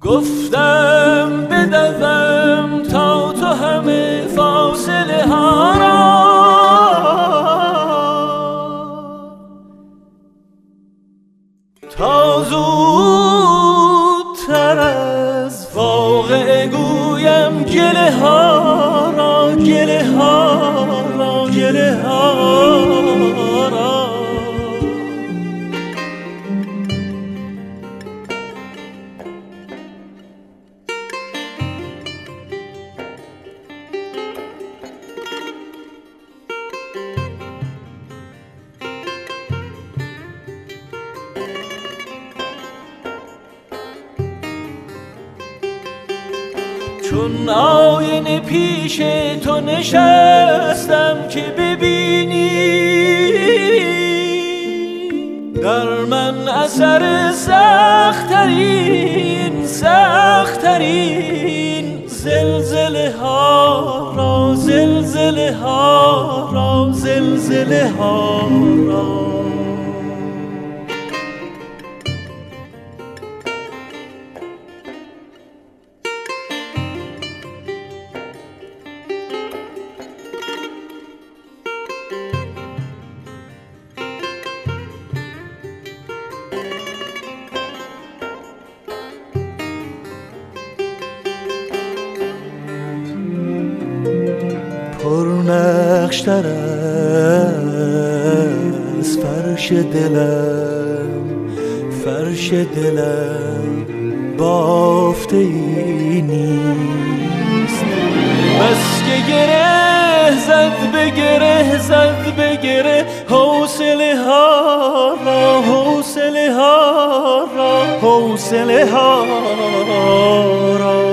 گفتم بدوم تا تو همه فاصله ها را تا زودتر از واقعه گویم گله ها را گله ها را گله ها را. چون آینه پیش تو نشستم که ببینی در من اثر سخت‌ترین زلزله ها را زلزله ها را زلزله ها را. پرنقش‌تر از فرش دلم بافته ای نیست. بس که گره زد به گره حوصله ها را حوصله ها را حوصله ها را.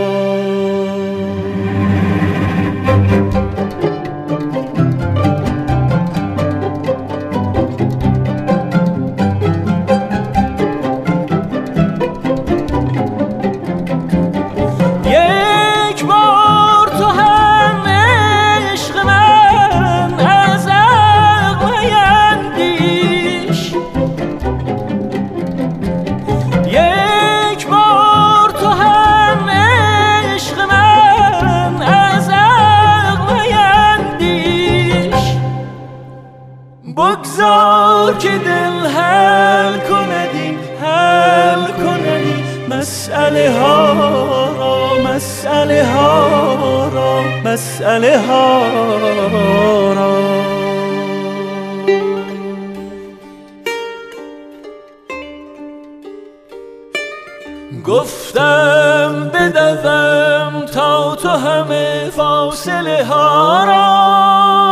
بگذار که دل حل کندی مسئله ها را. گفتم بدوم تا تو همه فاصله ها را